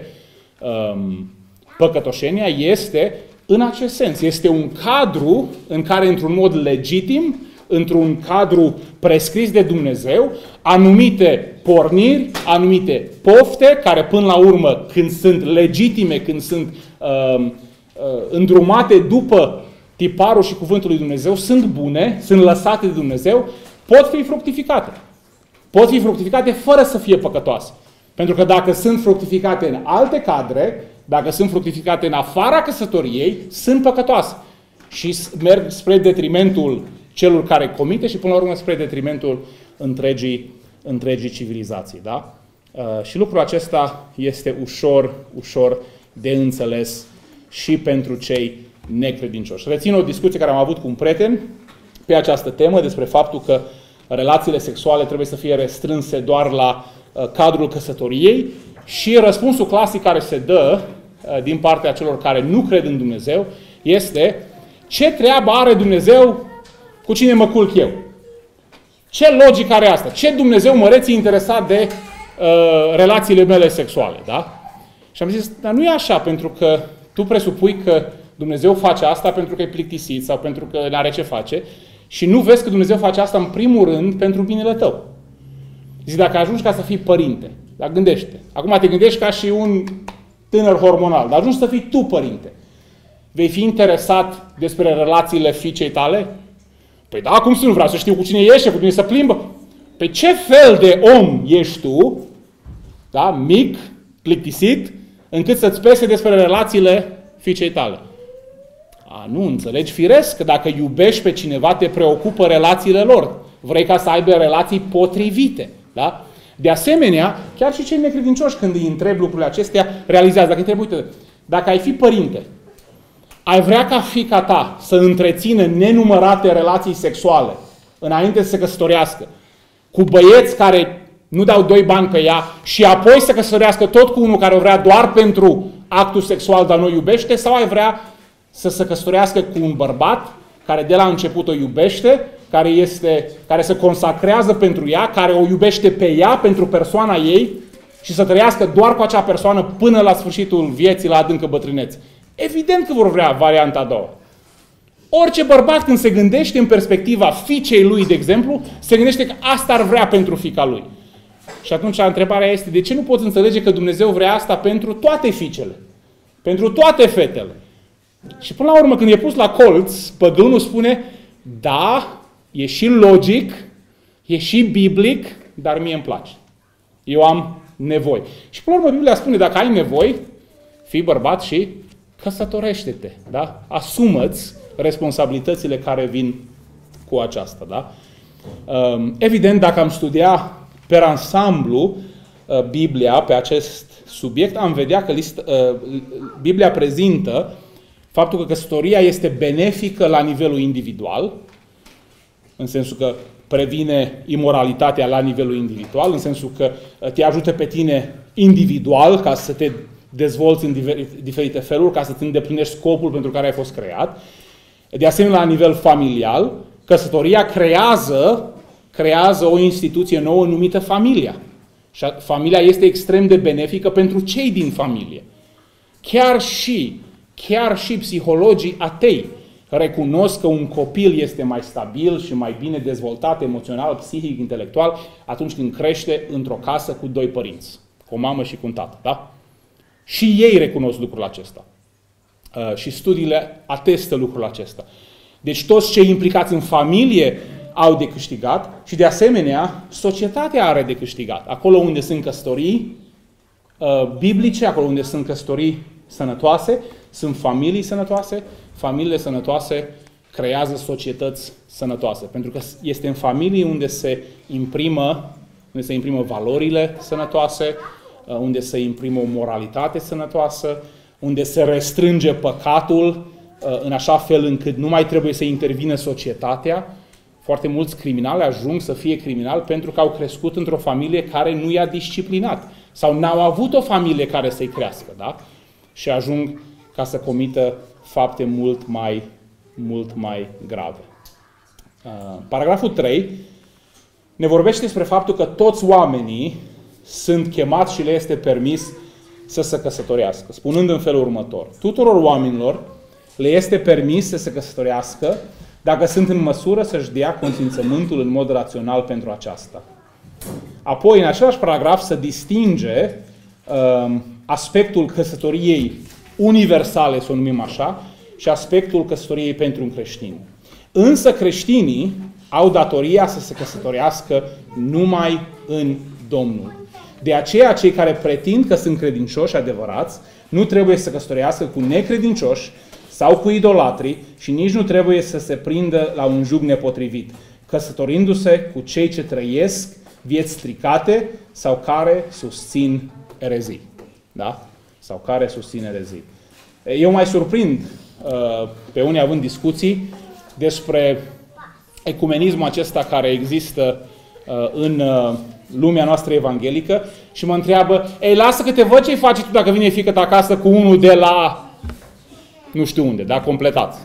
păcătoșenia este în acest sens. Este un cadru în care, într-un mod legitim, într-un cadru prescris de Dumnezeu, anumite porniri, anumite pofte, care până la urmă, când sunt legitime, când sunt îndrumate după tiparul și cuvântul lui Dumnezeu, sunt bune, sunt lăsate de Dumnezeu, pot fi fructificate. Pot fi fructificate fără să fie păcătoase. Pentru că dacă sunt fructificate în alte cadre, dacă sunt fructificate în afara căsătoriei, sunt păcătoase. Și merg spre detrimentul celor care comite și până la urmă spre detrimentul întregii civilizații. Da? Și lucrul acesta este ușor de înțeles și pentru cei necredincioși. Rețin o discuție care am avut cu un prieten pe această temă despre faptul că relațiile sexuale trebuie să fie restrânse doar la cadrul căsătoriei și răspunsul clasic care se dă din partea celor care nu cred în Dumnezeu este: ce treabă are Dumnezeu cu cine mă culc eu? Ce logică are asta? Ce Dumnezeu măreț e interesat de relațiile mele sexuale? Da? Și am zis, dar nu e așa, pentru că tu presupui că Dumnezeu face asta pentru că e plictisit sau pentru că n-are ce face și nu vezi că Dumnezeu face asta în primul rând pentru binele tău. Zic, dacă ajungi ca să fii părinte, dar gândește. Acum te gândești ca și un tânăr hormonal, dar ajungi să fii tu părinte. Vei fi interesat despre relațiile fiicei tale? Păi da, cum să nu vreau să știu cu cine ești, cu cine se plimbă? Pe ce fel de om ești tu, da, mic, plictisit, încât să-ți pese despre relațiile fiicei tale? Nu înțelegi firesc că dacă iubești pe cineva, te preocupă relațiile lor. Vrei ca să aibă relații potrivite. Da? De asemenea, chiar și cei necredincioși, când îi întreb lucrurile acestea, realizează. Dacă îi întreb, uite, dacă ai fi părinte, ai vrea ca fiica ta să întrețină nenumărate relații sexuale înainte să se căsătorească cu băieți care nu dau 2 bani pe ea și apoi să căsătorească tot cu unul care o vrea doar pentru actul sexual, dar nu o iubește, sau ai vrea să se căsătorească cu un bărbat care de la început o iubește, care se consacrează pentru ea, care o iubește pe ea, pentru persoana ei și să trăiască doar cu acea persoană până la sfârșitul vieții, la adâncă bătrânețe. Evident că vor vrea varianta a doua. Orice bărbat, când se gândește în perspectiva fiicei lui, de exemplu, se gândește că asta ar vrea pentru fiica lui. Și atunci întrebarea este, de ce nu poți înțelege că Dumnezeu vrea asta pentru toate fiicele? Pentru toate fetele? Și până la urmă, când e pus la colț, păgânul spune, da, e și logic, e și biblic, dar mie îmi place. Eu am nevoi. Și până la urmă Biblia spune, dacă ai nevoi, fii bărbat și căsătorește-te. Da? Asumă-ți responsabilitățile care vin cu aceasta. Da? Evident, dacă am studia per ansamblu Biblia pe acest subiect, am vedea că Biblia prezintă faptul că căsătoria este benefică la nivelul individual, în sensul că previne imoralitatea la nivelul individual, în sensul că te ajută pe tine individual ca să te dezvolți în diferite feluri, ca să-ți îndeplinești scopul pentru care ai fost creat. De asemenea, la nivel familial, căsătoria creează o instituție nouă numită familia. Și familia este extrem de benefică pentru cei din familie. Chiar și psihologii atei recunosc că un copil este mai stabil și mai bine dezvoltat emoțional, psihic, intelectual atunci când crește într-o casă cu 2 părinți, cu o mamă și cu un tată. Da? Și ei recunosc lucrul acesta. Și studiile atestă lucrul acesta. Deci toți cei implicați în familie au de câștigat și de asemenea societatea are de câștigat. Acolo unde sunt căsătorii biblice, acolo unde sunt căsătorii sănătoase, sunt familii sănătoase, familiile sănătoase creează societăți sănătoase. Pentru că este în familie unde se imprimă valorile sănătoase, unde se imprimă o moralitate sănătoasă, unde se restrânge păcatul în așa fel încât nu mai trebuie să intervină societatea. Foarte mulți criminali ajung să fie criminali pentru că au crescut într-o familie care nu i-a disciplinat sau n-au avut o familie care să-i crească, da? Și ajung ca să comită fapte mult mai grave. Paragraful 3 ne vorbește despre faptul că toți oamenii sunt chemați și le este permis să se căsătorească, spunând în felul următor. Tuturor oamenilor le este permis să se căsătorească dacă sunt în măsură să-și dea consimțământul în mod rațional pentru aceasta. Apoi, în același paragraf, se distinge aspectul căsătoriei universale, să o numim așa, și aspectul căsătoriei pentru un creștin. Însă creștinii au datoria să se căsătorească numai în Domnul. De aceea, cei care pretind că sunt credincioși adevărați nu trebuie să se căsătorească cu necredincioși sau cu idolatrii și nici nu trebuie să se prindă la un jug nepotrivit, căsătorindu-se cu cei ce trăiesc vieți stricate sau care susțin erezii. Da? Sau care susțin erezii. Eu mai surprind pe unii având discuții despre ecumenismul acesta care există în lumea noastră evanghelică și mă întreabă, ei, lasă că te văd ce-i faci tu dacă vine fiică-ta acasă cu unul de la nu știu unde, da, completat.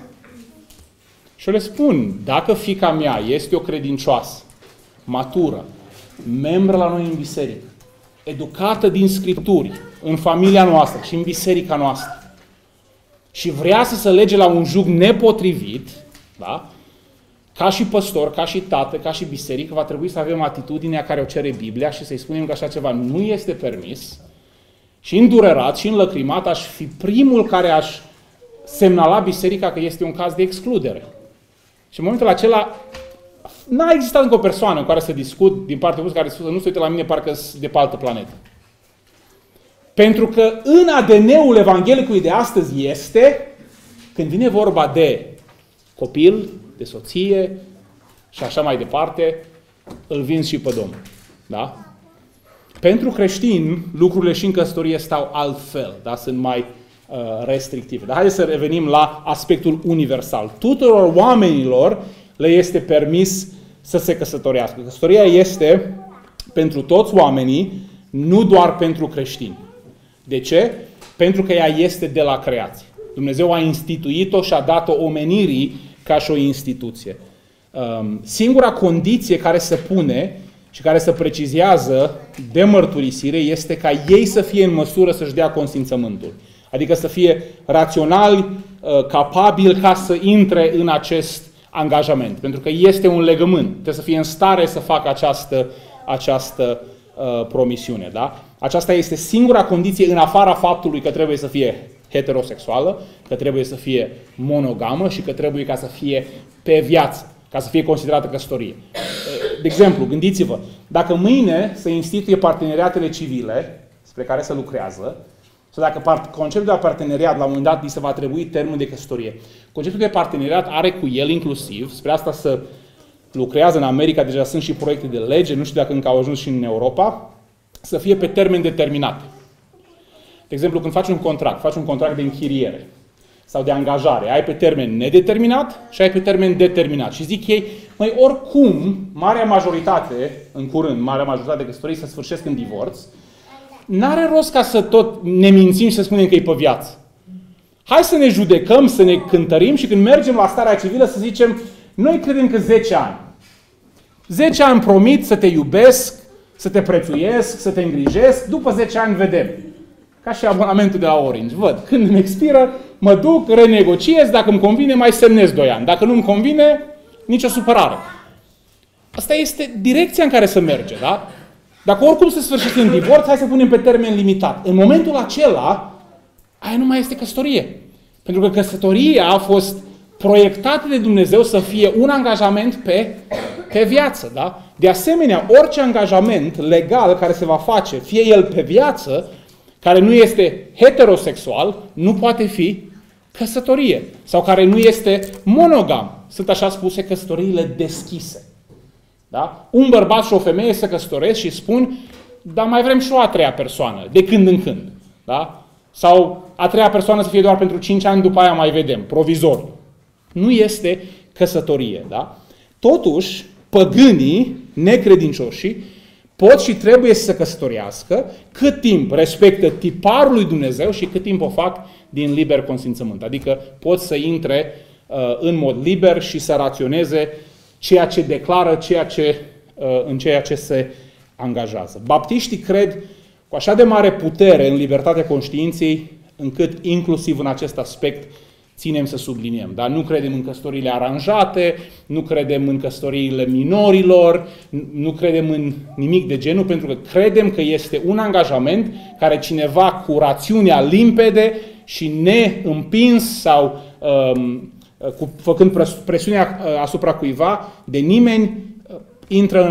Și eu le spun, dacă fiica mea este o credincioasă, matură, membră la noi în biserică, educată din Scripturi, în familia noastră și în biserica noastră, și vrea să se lege la un jug nepotrivit, da? Ca și păstor, ca și tată, ca și biserică, va trebui să avem atitudinea care o cere Biblia și să-i spunem că așa ceva nu este permis. Și îndurerat și înlăcrimat aș fi primul care aș semnala biserica că este un caz de excludere. Și în momentul acela n-a existat încă o persoană în care să discut din partea care să nu se uite la mine parcă de pe altă planetă. Pentru că în ADN-ul evanghelicului de astăzi este, când vine vorba de copil, de soție și așa mai departe, îl vinzi și pe Domnul. Da? Pentru creștini, lucrurile și în căsătorie stau altfel, da? Sunt mai restrictive. Dar haideți să revenim la aspectul universal. Tuturor oamenilor le este permis să se căsătorească. Căsătoria este pentru toți oamenii, nu doar pentru creștini. De ce? Pentru că ea este de la creație. Dumnezeu a instituit-o și a dat-o omenirii ca și o instituție. Singura condiție care se pune și care se precizează de mărturisire este ca ei să fie în măsură să-și dea consimțământul. Adică să fie raționali, capabili ca să intre în acest angajament. Pentru că este un legământ. Trebuie să fie în stare să facă această promisiune. Da? Aceasta este singura condiție în afara faptului că trebuie să fie heterosexuală, că trebuie să fie monogamă și că trebuie ca să fie pe viață, ca să fie considerată căsătorie. De exemplu, gândiți-vă, dacă mâine se instituie parteneriatele civile spre care se lucrează, sau dacă conceptul de parteneriat la un moment dat îi se va atribui termenul de căsătorie, conceptul de parteneriat are cu el inclusiv, spre asta să lucrează în America, deja sunt și proiecte de lege, nu știu dacă încă au ajuns și în Europa, să fie pe termen determinat. De exemplu, când faci un contract de închiriere sau de angajare, ai pe termen nedeterminat și ai pe termen determinat. Și zic ei, măi, oricum, marea majoritate de căsătorii se sfârșesc în divorț, n-are rost ca să tot ne mințim și să spunem că e pe viață. Hai să ne judecăm, să ne cântărim și când mergem la starea civilă să zicem, noi credem că 10 ani. 10 ani promit să te iubesc, să te prețuiesc, să te îngrijesc, după 10 ani vedem. Ca și abonamentul de la Orange. Văd, când îmi expiră, mă duc, renegociez, dacă îmi convine, mai semnez 2 ani. Dacă nu îmi convine, nicio supărare. Asta este direcția în care se merge, da? Dacă oricum se sfârșește în divorț, hai să punem pe termen limitat. În momentul acela, aia nu mai este căsătorie. Pentru că căsătoria a fost proiectată de Dumnezeu să fie un angajament pe viață, da? De asemenea, orice angajament legal care se va face, fie el pe viață, care nu este heterosexual, nu poate fi căsătorie. Sau care nu este monogam. Sunt așa spuse căsătoriile deschise. Da? Un bărbat și o femeie se căsătoresc și spun, dar mai vrem și o a treia persoană, de când în când. Da? Sau a treia persoană să fie doar pentru 5 ani, după aia mai vedem, provizor. Nu este căsătorie. Da? Totuși, păgânii, necredincioșii, pot și trebuie să se căsătorească cât timp respectă tiparul lui Dumnezeu și cât timp o fac din liber consimțământ. Adică pot să intre în mod liber și să raționeze ceea ce declară, în ceea ce se angajează. Baptiștii cred cu așa de mare putere în libertatea conștiinței, încât inclusiv în acest aspect ținem să subliniem. Dar nu credem în căsătoriile aranjate, nu credem în căsătoriile minorilor, nu credem în nimic de genul, pentru că credem că este un angajament care cineva cu rațiunea limpede și neîmpins sau făcând presiunea asupra cuiva, de nimeni intră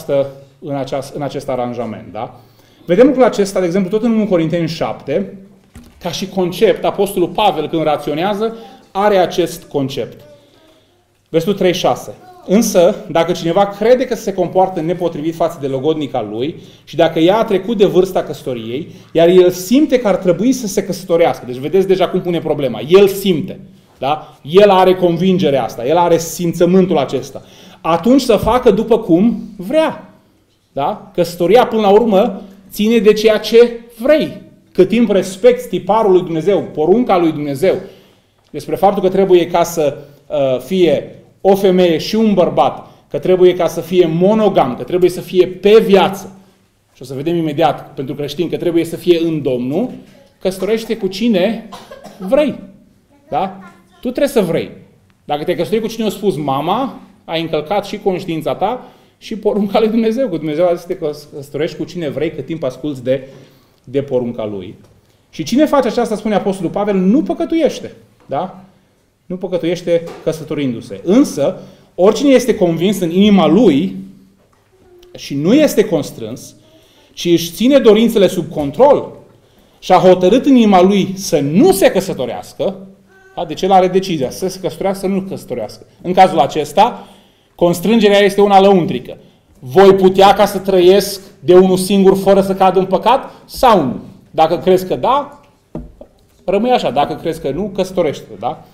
în acest aranjament. Da? Vedem lucrul acesta, de exemplu, tot în 1 Corinteni 7, ca și concept, Apostolul Pavel, când raționează, are acest concept. Versetul 36. Însă, dacă cineva crede că se comportă nepotrivit față de logodnica lui și dacă ea a trecut de vârsta căsătoriei, iar el simte că ar trebui să se căsătorească, deci vedeți deja cum pune problema, el simte, da? El are convingerea asta, el are simțământul acesta, atunci să facă după cum vrea. Da? Căsătoria, până la urmă, ține de ceea ce vrei. Cât timp respecti tiparul lui Dumnezeu, porunca lui Dumnezeu, despre faptul că trebuie ca să fie o femeie și un bărbat, că trebuie ca să fie monogam, că trebuie să fie pe viață, și o să vedem imediat pentru creștini că trebuie să fie în Domnul, căsătorește cu cine vrei. Da? Tu trebuie să vrei. Dacă te căsătorești cu cine a spus mama, ai încălcat și conștiința ta și porunca lui Dumnezeu. Că Dumnezeu a zis să te căsătorești cu cine vrei, cât timp asculți de porunca lui. Și cine face aceasta, spune Apostolul Pavel, nu păcătuiește. Da? Nu păcătuiește căsătorindu-se. Însă, oricine este convins în inima lui și nu este constrâns, ci își ține dorințele sub control și a hotărât în inima lui să nu se căsătorească, da? Deci el are decizia să se căsătorească, să nu căsătorească. În cazul acesta, constrângerea este una lăuntrică. Voi putea ca să trăiesc de unul singur fără să cad în păcat sau nu? Dacă crezi că da, rămâi așa. Dacă crezi că nu, căsătorește-te. Da?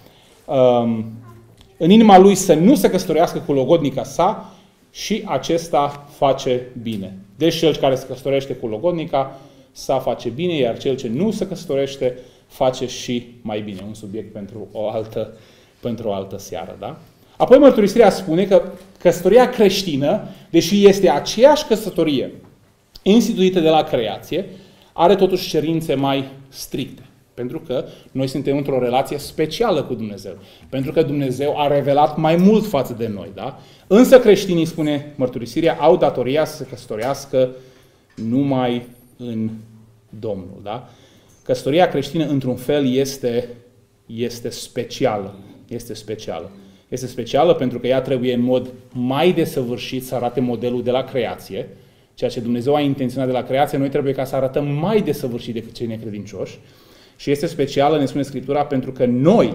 În inima lui să nu se căsătorească cu logodnica sa și acesta face bine. Deci cel care se căsătorește cu logodnica sa face bine, iar cel ce nu se căsătorește face și mai bine. Un subiect pentru o altă seară. Da? Apoi mărturisirea spune că căsătoria creștină, deși este aceeași căsătorie instituită de la creație, are totuși cerințe mai stricte. Pentru că noi suntem într-o relație specială cu Dumnezeu. Pentru că Dumnezeu a revelat mai mult față de noi. Da? Însă creștinii, spune mărturisirea, au datoria să se căsătorească numai în Domnul. Da? Căsătoria creștină, într-un fel, este specială. Este specială. Este specială pentru că ea trebuie în mod mai desăvârșit să arate modelul de la creație. Ceea ce Dumnezeu a intenționat de la creație, noi trebuie ca să arătăm mai desăvârșit decât cei necredincioși. Și este specială, ne spune Scriptura, pentru că noi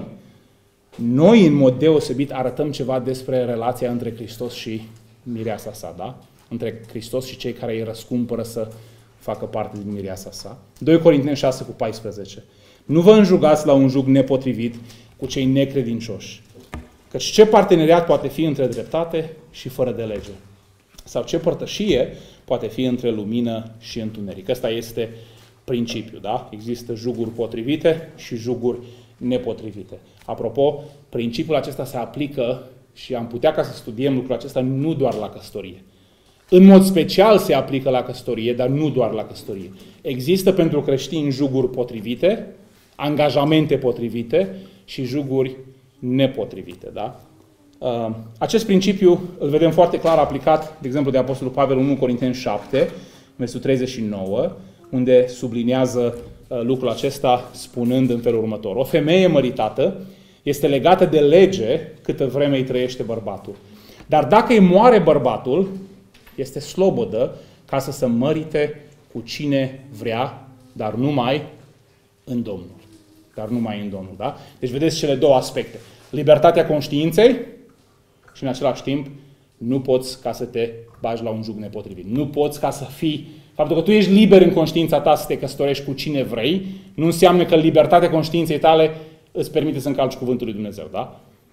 în mod deosebit arătăm ceva despre relația între Hristos și mireasa sa, da? Între Hristos și cei care îi răscumpără să facă parte din mireasa sa. 2 Corinteni 6:14. Nu vă înjugați la un jug nepotrivit cu cei necredincioși. Căci ce parteneriat poate fi între dreptate și fără de lege? Sau ce părtășie poate fi între lumină și întuneric? Ăsta este principiul, da? Există juguri potrivite și juguri nepotrivite. Apropo, principiul acesta se aplică și am putea ca să studiem lucrul acesta nu doar la căsătorie. În mod special se aplică la căsătorie, dar nu doar la căsătorie. Există pentru creștini juguri potrivite, angajamente potrivite și juguri nepotrivite, da? Acest principiu îl vedem foarte clar aplicat, de exemplu, de Apostolul Pavel în 1 Corinteni 7, versetul 39, unde subliniază lucrul acesta spunând în felul următor. O femeie măritată este legată de lege câtă vreme îi trăiește bărbatul. Dar dacă îi moare bărbatul, este slobodă ca să se mărite cu cine vrea, dar numai în Domnul. Dar numai în Domnul, da? Deci vedeți cele două aspecte. Libertatea conștiinței și în același timp nu poți ca să te bagi la un jug nepotrivit. Nu poți ca să fii... Faptul că tu ești liber în conștiința ta să te căsătorești cu cine vrei, nu înseamnă că libertatea conștiinței tale îți permite să încalci cuvântul lui Dumnezeu, da?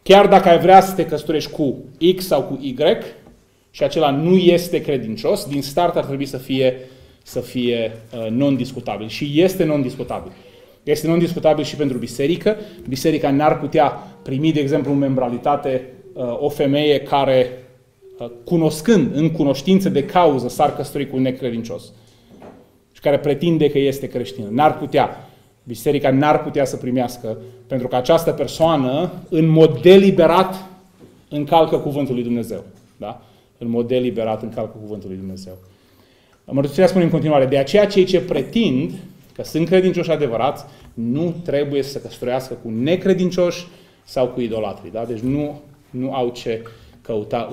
chiar dacă ai vrea să te căsătorești cu X sau cu Y și acela nu este credincios, din start ar trebui să fie non-discutabil. Și este non-discutabil. Este non-discutabil și pentru biserică. Biserica n-ar putea primi, de exemplu, în membralitate o femeie care, cunoscând, în cunoștință de cauză, s-ar căsători cu un necredincios și care pretinde că este creștină. Biserica n-ar putea să primească, pentru că această persoană, în mod deliberat, încalcă cuvântul lui Dumnezeu. Da? În mod deliberat încalcă cuvântul lui Dumnezeu. Mărturisirea spune în continuare, de aceea cei ce pretind că sunt credincioși adevărați, nu trebuie să se căsătorească cu necredincioși sau cu idolatri. Da? Deci nu au ce căuta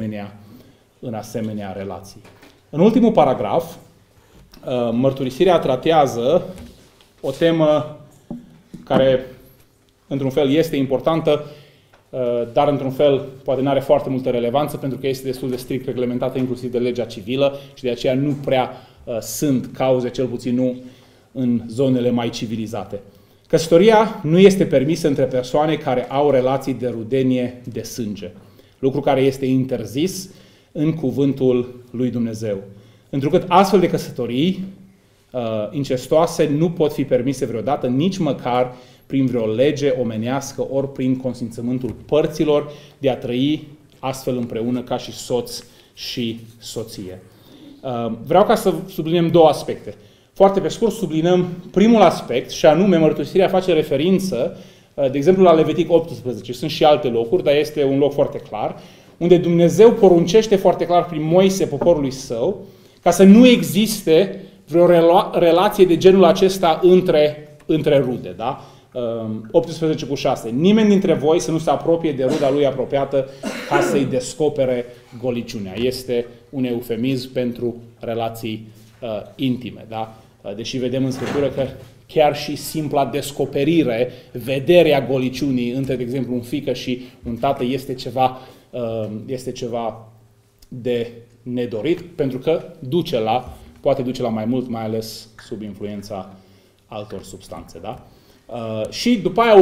în asemenea relații. În ultimul paragraf, mărturisirea tratează o temă care, într-un fel, este importantă, dar, într-un fel, poate nu are foarte multă relevanță, pentru că este destul de strict reglementată inclusiv de legea civilă și de aceea nu prea sunt cauze, cel puțin nu în zonele mai civilizate. Căsătoria nu este permisă între persoane care au relații de rudenie de sânge, lucru care este interzis în cuvântul lui Dumnezeu. Întrucât astfel de căsătorii incestoase nu pot fi permise vreodată, nici măcar prin vreo lege omenească, ori prin consimțământul părților de a trăi astfel împreună ca și soț și soție. Vreau ca să subliniem două aspecte. Foarte pe scurt sublinăm primul aspect, și anume mărturisirea face referință, de exemplu, la Levitic 18. Sunt și alte locuri, dar este un loc foarte clar, unde Dumnezeu poruncește foarte clar prin Moise poporului său ca să nu existe vreo relație de genul acesta între rude. Da? 18:6. Nimeni dintre voi să nu se apropie de ruda lui apropiată ca să-i descopere goliciunea. Este un eufemism pentru relații intime. Da? Deși vedem în Scriptură că chiar și simpla descoperire, vederea goliciunii între, de exemplu, un fiică și un tată este ceva de nedorit, pentru că poate duce la mai mult, mai ales sub influența altor substanțe. Da? Și după aia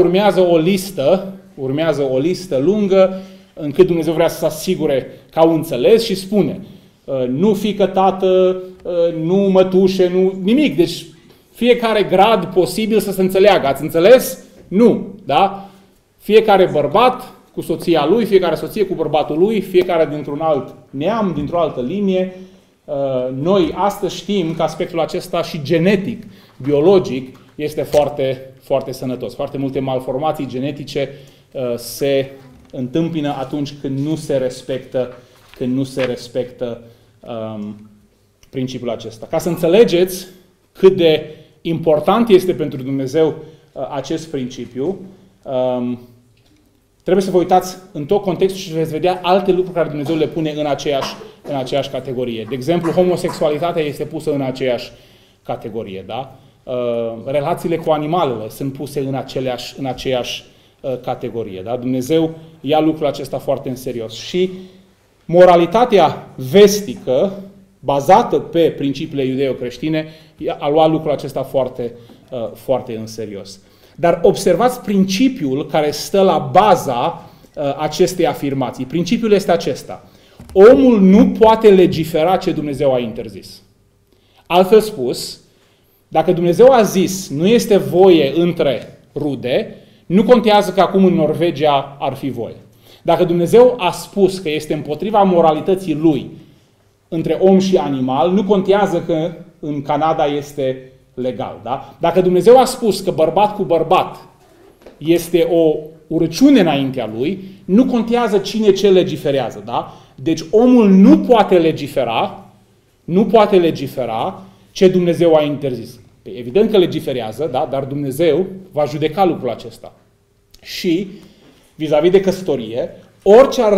urmează o listă lungă încât Dumnezeu vrea să se asigure că au înțeles și spune nu fiică, tată, nu mătușe, nu nimic. Deci fiecare grad posibil să se înțeleagă. Ați înțeles? Nu. Da? Fiecare bărbat cu soția lui, fiecare soție cu bărbatul lui, fiecare dintr-un alt neam, dintr-o altă linie. Noi astăzi știm că aspectul acesta și genetic, biologic, este foarte, foarte sănătos. Foarte multe malformații genetice se întâmpină atunci când nu se respectă principiul acesta. Ca să înțelegeți cât de important este pentru Dumnezeu acest principiu, trebuie să vă uitați în tot contextul și veți vedea alte lucruri care Dumnezeu le pune în aceeași categorie. De exemplu, homosexualitatea este pusă în aceeași categorie. Da? Relațiile cu animalele sunt puse în aceeași categorie. Da? Dumnezeu ia lucrul acesta foarte în serios. Și moralitatea vestică, bazată pe principiile iudeo-creștine, a luat lucrul acesta foarte, foarte în serios. Dar observați principiul care stă la baza acestei afirmații. Principiul este acesta. Omul nu poate legifera ce Dumnezeu a interzis. Altfel spus, dacă Dumnezeu a zis nu este voie între rude, nu contează că acum în Norvegia ar fi voie. Dacă Dumnezeu a spus că este împotriva moralității lui între om și animal, nu contează că în Canada este legal. Da? Dacă Dumnezeu a spus că bărbat cu bărbat este o urăciune înaintea lui, nu contează cine ce legiferează. Da? Deci omul nu poate legifera ce Dumnezeu a interzis. Evident că legiferează, da? Dar Dumnezeu va judeca lucrul acesta. Și vis-a-vis de căsătorie, orice ar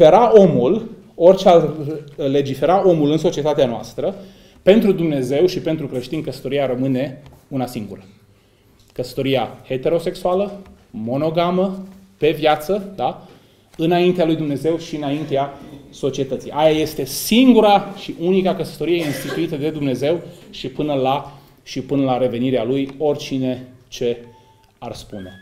legifera omul în societatea noastră, pentru Dumnezeu și pentru creștini, căsătoria rămâne una singură. Căsătoria heterosexuală, monogamă, pe viață, da? Înaintea lui Dumnezeu și înaintea societății. Aia este singura și unica căsătorie instituită de Dumnezeu și până la revenirea lui, oricine ce ar spune.